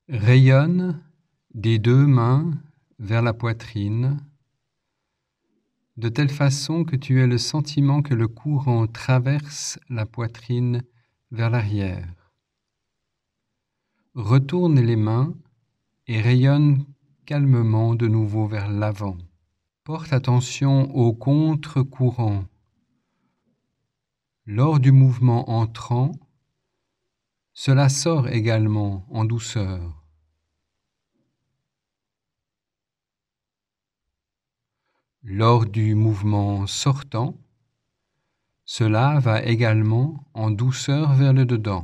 Rayonne des deux mains vers la poitrine, de telle façon que tu aies le sentiment que le courant traverse la poitrine vers l'arrière. Retourne les mains et rayonne calmement de nouveau vers l'avant. Porte attention au contre-courant. Lors du mouvement entrant, cela sort également en douceur. Lors du mouvement sortant, cela va également en douceur vers le dedans.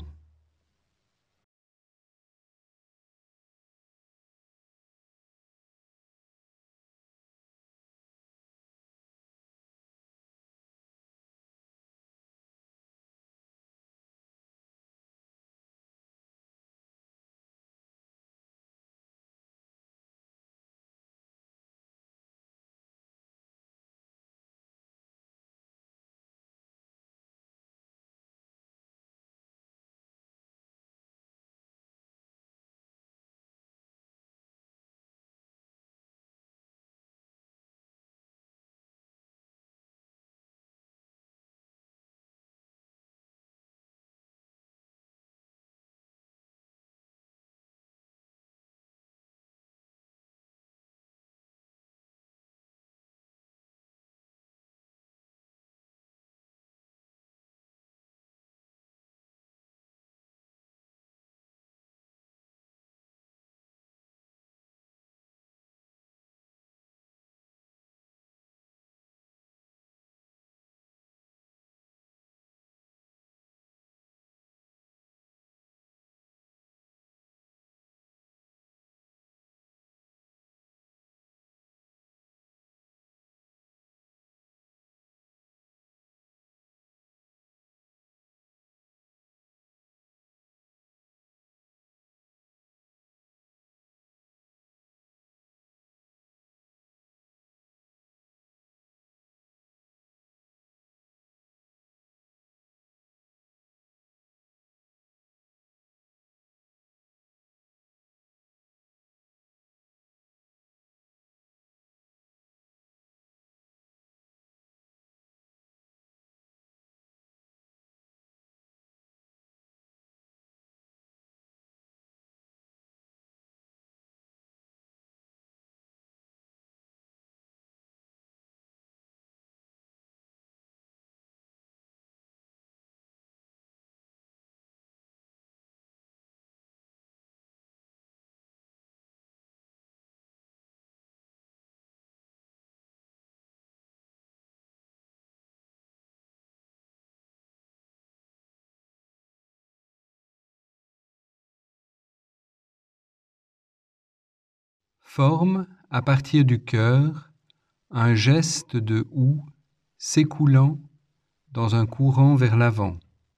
Forme, à partir du cœur, un geste de houx s'écoulant dans un courant vers l'avant.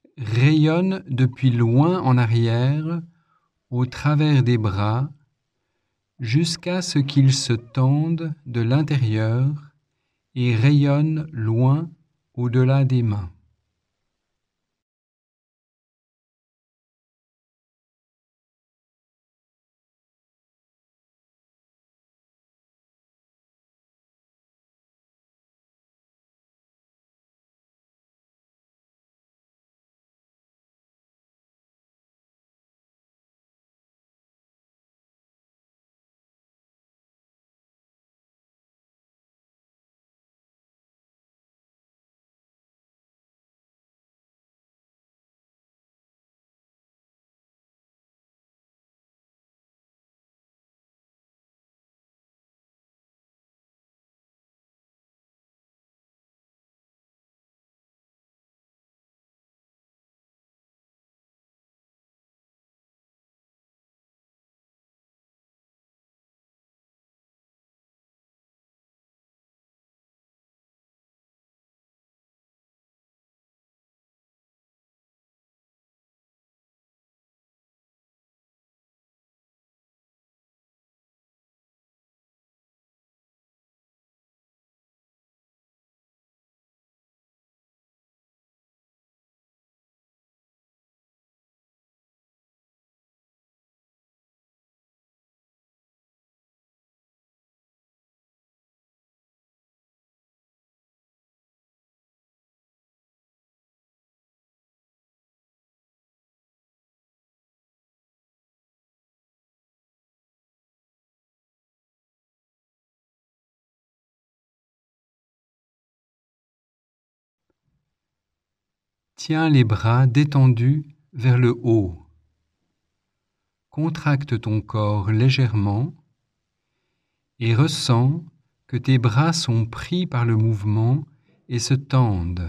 Rayonne depuis loin en arrière, au travers des bras, jusqu'à ce qu'ils se tendent de l'intérieur et rayonnent loin au-delà des mains. Tiens les bras détendus vers le haut. Contracte ton corps légèrement et ressens que tes bras sont pris par le mouvement et se tendent.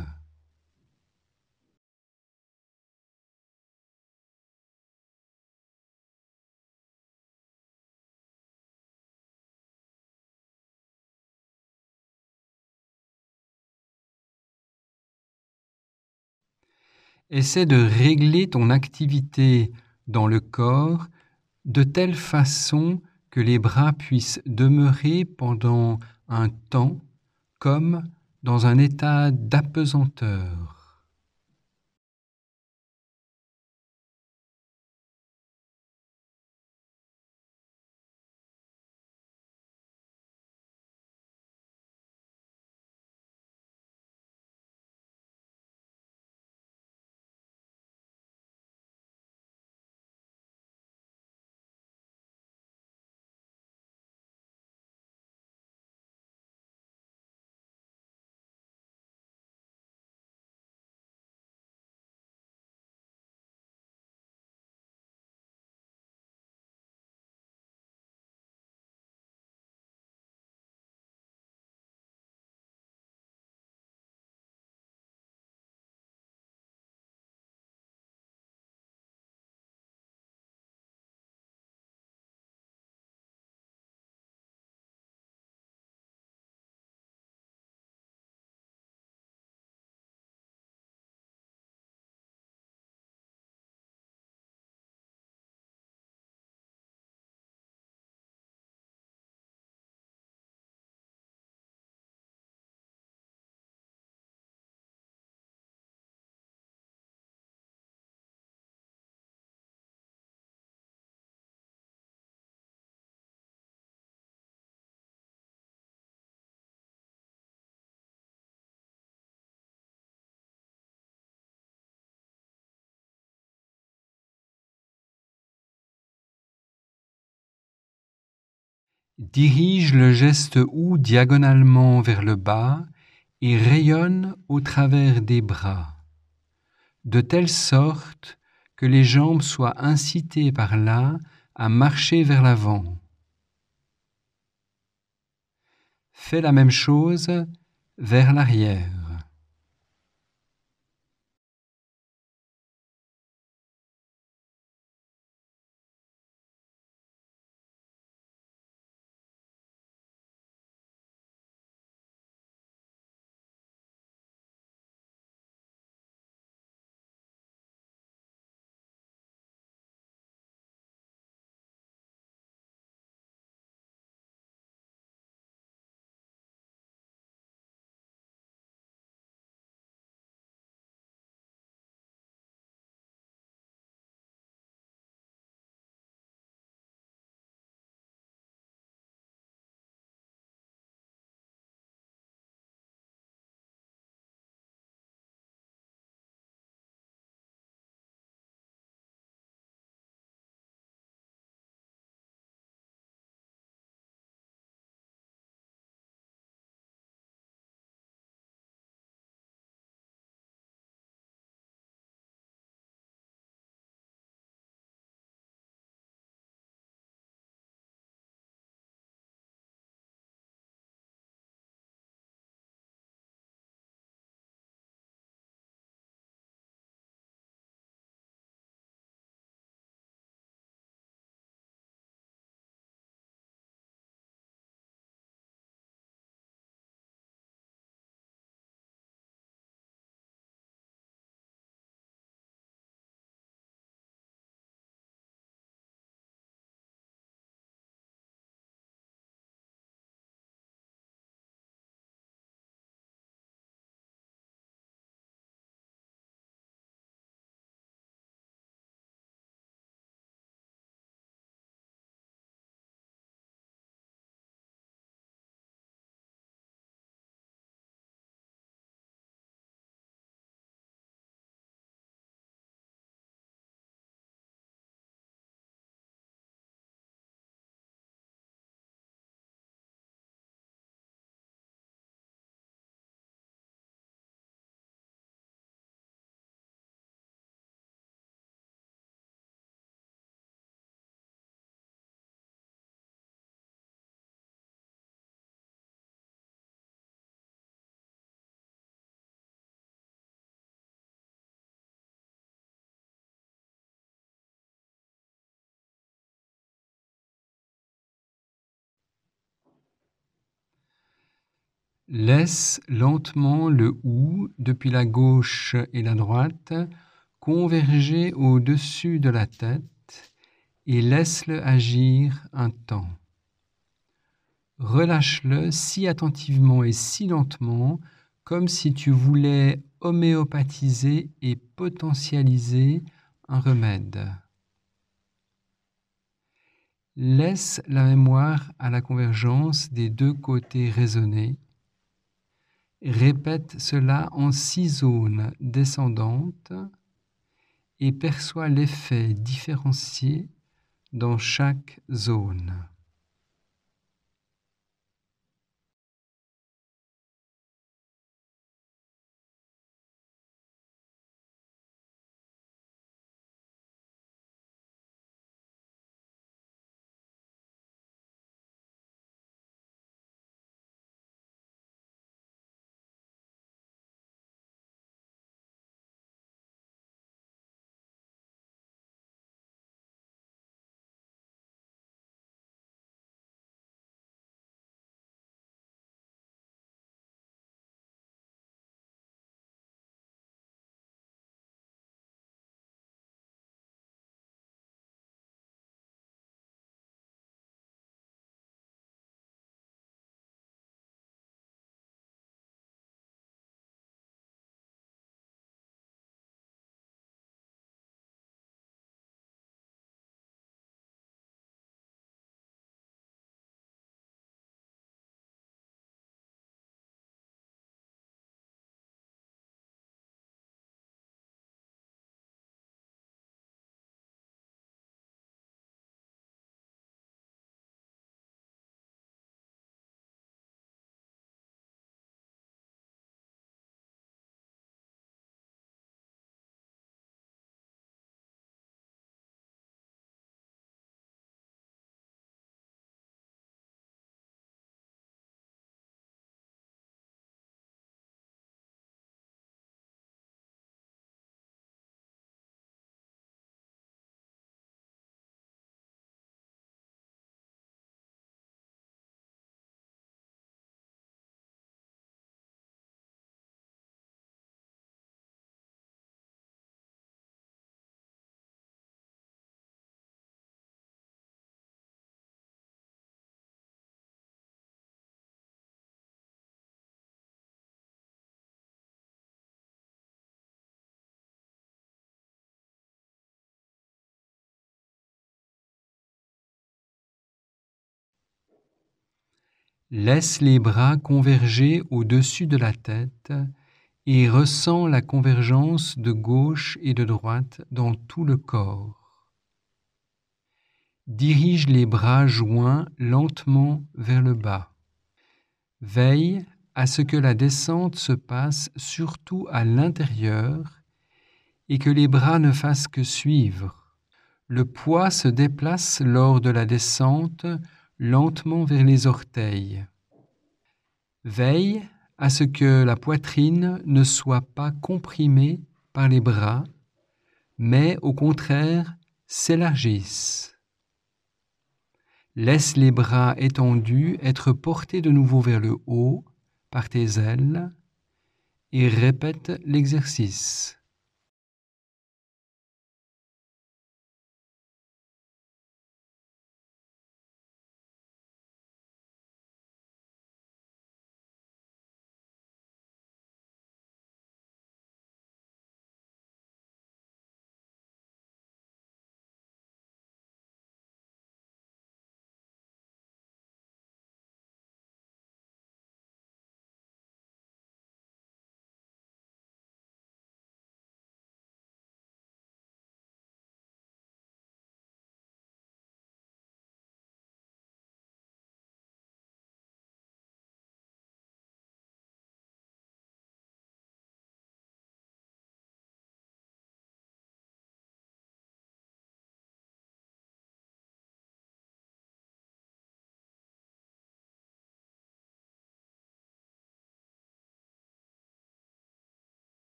Essaie de régler ton activité dans le corps de telle façon que les bras puissent demeurer pendant un temps comme dans un état d'apesanteur. Dirige le geste OU diagonalement vers le bas et rayonne au travers des bras, de telle sorte que les jambes soient incitées par là à marcher vers l'avant. Fais la même chose vers l'arrière. Laisse lentement le OU depuis la gauche et la droite converger au-dessus de la tête et laisse-le agir un temps. Relâche-le si attentivement et si lentement, comme si tu voulais homéopathiser et potentialiser un remède. Laisse la mémoire à la convergence des deux côtés résonner. Répète cela en 6 zones descendantes et perçois l'effet différencié dans chaque zone. Laisse les bras converger au-dessus de la tête et ressens la convergence de gauche et de droite dans tout le corps. Dirige les bras joints lentement vers le bas. Veille à ce que la descente se passe surtout à l'intérieur et que les bras ne fassent que suivre. Le poids se déplace lors de la descente lentement vers les orteils. Veille à ce que la poitrine ne soit pas comprimée par les bras, mais au contraire s'élargisse. Laisse les bras étendus être portés de nouveau vers le haut par tes ailes et répète l'exercice.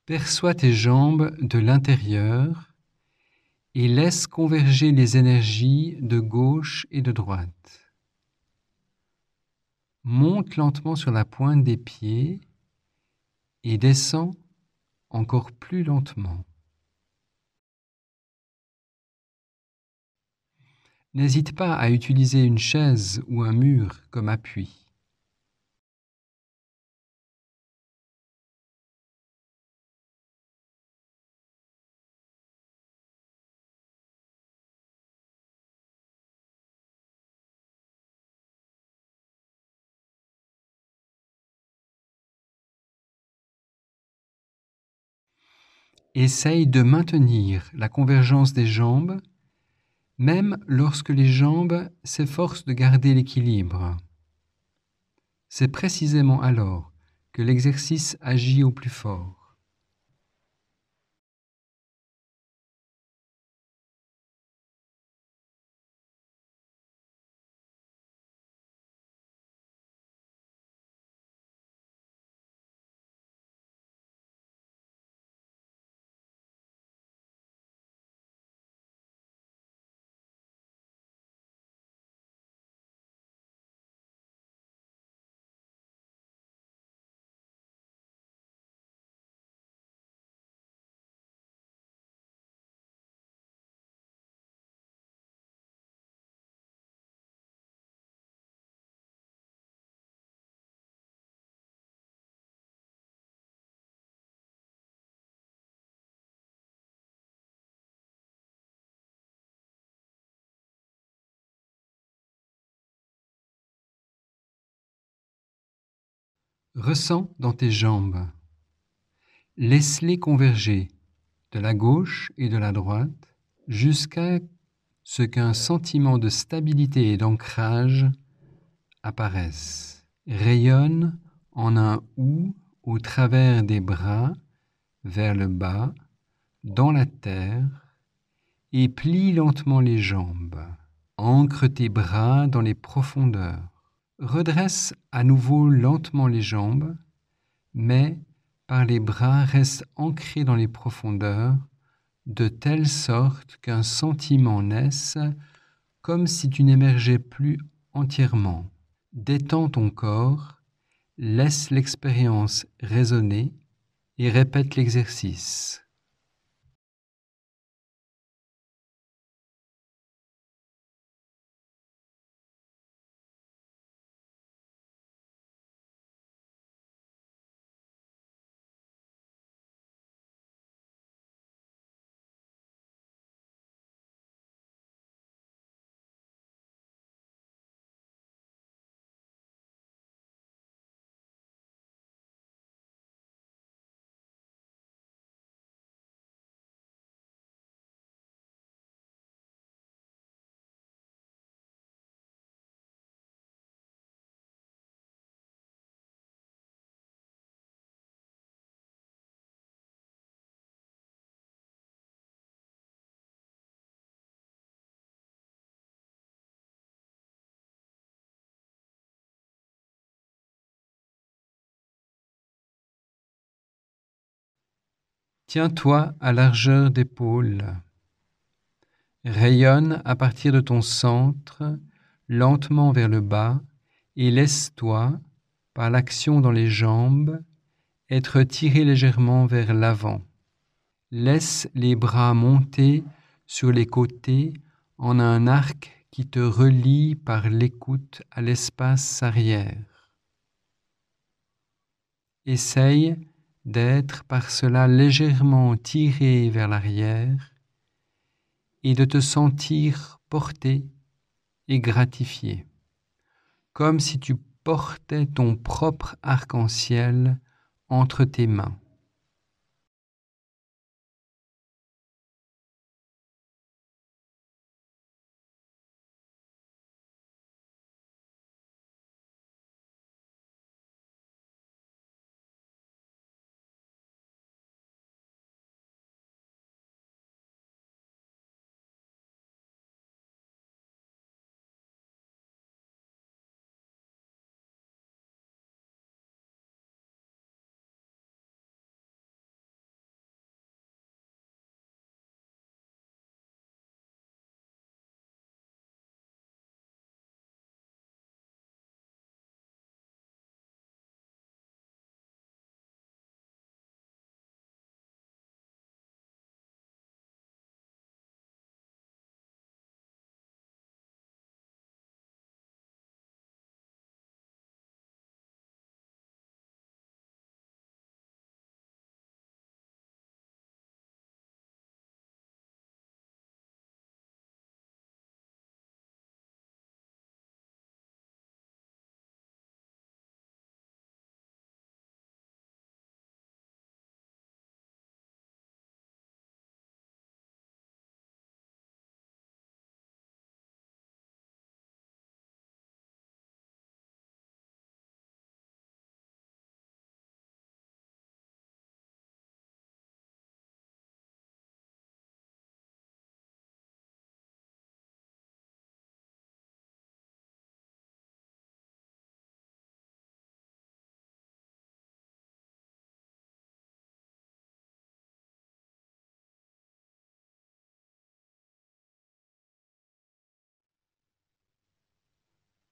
Perçois tes jambes de l'intérieur et laisse converger les énergies de gauche et de droite. Monte lentement sur la pointe des pieds et descends encore plus lentement. N'hésite pas à utiliser une chaise ou un mur comme appui. Essaye de maintenir la convergence des jambes, même lorsque les jambes s'efforcent de garder l'équilibre. C'est précisément alors que l'exercice agit au plus fort. Ressens dans tes jambes. Laisse-les converger de la gauche et de la droite jusqu'à ce qu'un sentiment de stabilité et d'ancrage apparaisse. Rayonne en un ou au travers des bras vers le bas, dans la terre, et plie lentement les jambes. Ancre tes bras dans les profondeurs. Redresse à nouveau lentement les jambes, mais par les bras reste ancrés dans les profondeurs, de telle sorte qu'un sentiment naisse comme si tu n'émergeais plus entièrement. Détends ton corps, laisse l'expérience résonner et répète l'exercice. Tiens-toi à largeur d'épaule. Rayonne à partir de ton centre, lentement vers le bas, et laisse-toi, par l'action dans les jambes, être tiré légèrement vers l'avant. Laisse les bras monter sur les côtés en un arc qui te relie par l'écoute à l'espace arrière. Essaye d'être par cela légèrement tiré vers l'arrière et de te sentir porté et gratifié, comme si tu portais ton propre arc-en-ciel entre tes mains.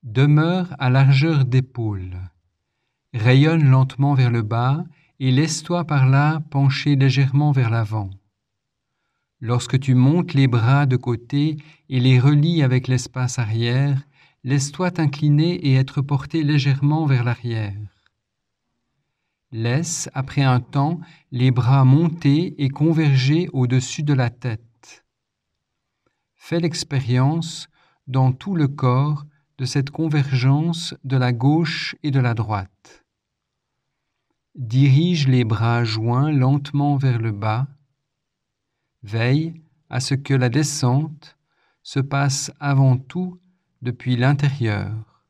Demeure à largeur d'épaule. Rayonne lentement vers le bas et laisse-toi par là pencher légèrement vers l'avant. Lorsque tu montes les bras de côté et les relis avec l'espace arrière, laisse-toi t'incliner et être porté légèrement vers l'arrière. Laisse, après un temps, les bras monter et converger au-dessus de la tête. Fais l'expérience, dans tout le corps, de cette convergence de la gauche et de la droite. Dirige les bras joints lentement vers le bas. Veille à ce que la descente se passe avant tout depuis l'intérieur.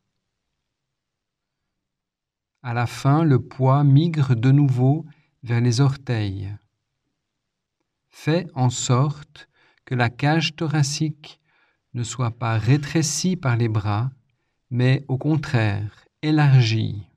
À la fin, le poids migre de nouveau vers les orteils. Fais en sorte que la cage thoracique ne soit pas rétrécie par les bras, mais au contraire élargie.